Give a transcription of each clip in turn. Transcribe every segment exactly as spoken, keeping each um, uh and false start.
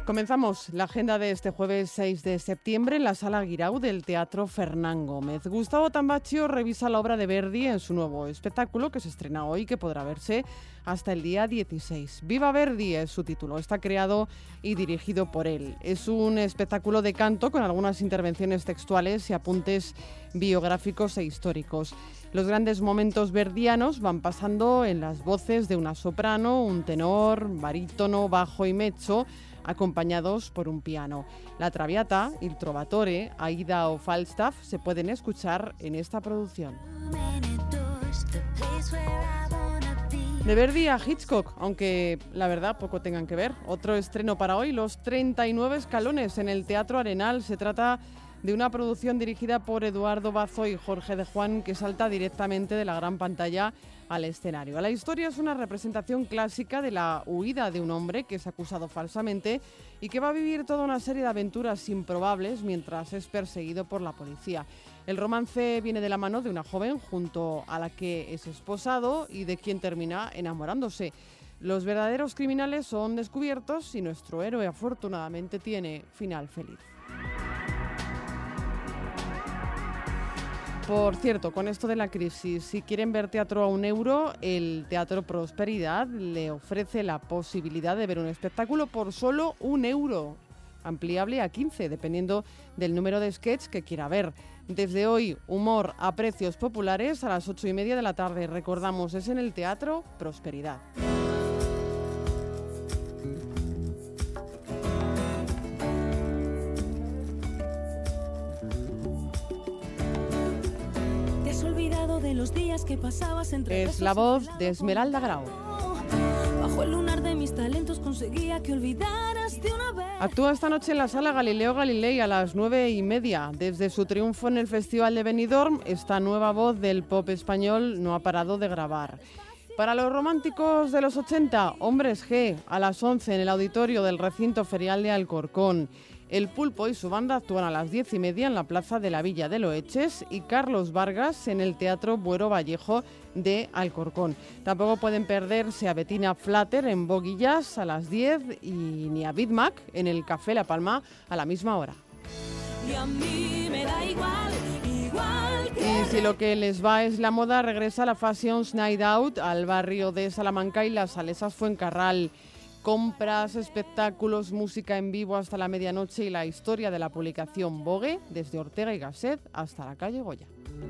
Comenzamos la agenda de este jueves seis de septiembre en la Sala Guirao del Teatro Fernán Gómez. Gustavo Tambaccio revisa la obra de Verdi en su nuevo espectáculo que se estrena hoy, que podrá verse hasta el día dieciséis. Viva Verdi es su título, está creado y dirigido por él. Es un espectáculo de canto con algunas intervenciones textuales y apuntes biográficos e históricos. Los grandes momentos verdianos van pasando en las voces de una soprano, un tenor, barítono, bajo y mezzo, acompañados por un piano. La Traviata, Il Trovatore, Aida o Falstaff se pueden escuchar en esta producción. De Verdi a Hitchcock, aunque la verdad poco tengan que ver. Otro estreno para hoy, Los treinta y nueve escalones en el Teatro Arenal. Se trata de una producción dirigida por Eduardo Bazo y Jorge de Juan que salta directamente de la gran pantalla al escenario. La historia es una representación clásica de la huida de un hombre que es acusado falsamente y que va a vivir toda una serie de aventuras improbables mientras es perseguido por la policía. El romance viene de la mano de una joven junto a la que es esposado y de quien termina enamorándose. Los verdaderos criminales son descubiertos y nuestro héroe afortunadamente tiene final feliz. Por cierto, con esto de la crisis, si quieren ver teatro a un euro, el Teatro Prosperidad le ofrece la posibilidad de ver un espectáculo por solo un euro, ampliable a quince, dependiendo del número de sketch que quiera ver. Desde hoy, humor a precios populares a las ocho y media de la tarde. Recordamos, es en el Teatro Prosperidad. De los días que pasabas entre es la voz de Esmeralda Grau. Bajo el lunar de mis talentos conseguía que olvidaras de una vez. Actúa esta noche en la Sala Galileo Galilei a las nueve y media. Desde su triunfo en el Festival de Benidorm, esta nueva voz del pop español no ha parado de grabar. Para los románticos de los ochenta, Hombres G, a las once en el auditorio del recinto ferial de Alcorcón. El Pulpo y su banda actúan a las diez y media en la Plaza de la Villa de Loeches y Carlos Vargas en el Teatro Buero Vallejo de Alcorcón. Tampoco pueden perderse a Bettina Flatter en Boguillas a las diez y ni a Big Mac en el Café La Palma a la misma hora. Y a mí me da igual, igual que... Y si lo que les va es la moda, regresa la Fashions Night Out al barrio de Salamanca y las Salesas Fuencarral. Compras, espectáculos, música en vivo hasta la medianoche y la historia de la publicación Vogue desde Ortega y Gasset hasta la calle Goya.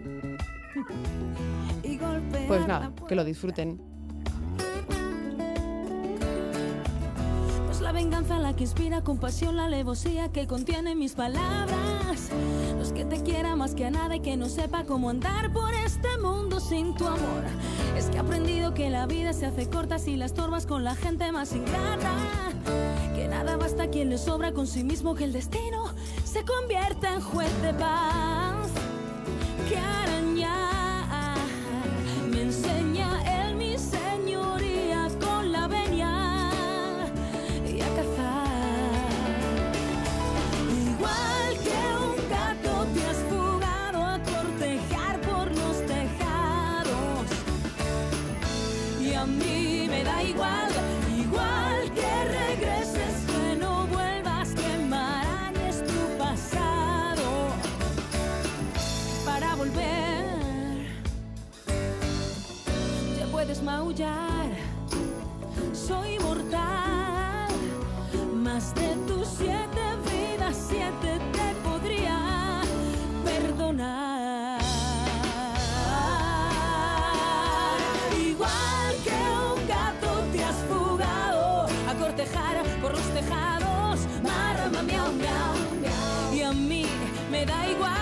Pues nada, que lo disfruten. La venganza la que inspira compasión, la alevosía que contiene mis palabras. Los que te quiera más que a nada y que no sepa cómo andar por este mundo sin tu amor. Es que he aprendido que la vida se hace corta si la estorbas con la gente más ingrata. Que nada basta a quien le sobra con sí mismo, que el destino se convierta en juez de paz. Que arañar me enseña él mi señoría con la venia. Igual que un gato te has fugado a cortejar por los tejados. Y a mí me da igual, igual que regreses, que no vuelvas, que marañes tu pasado. Para volver, ya puedes maullar, soy mortal. Más de tus siete vidas, siete te podría perdonar. Igual que un gato te has fugado a cortejar por los tejados. Marrama, miau, miau, miau. Y a mí me da igual.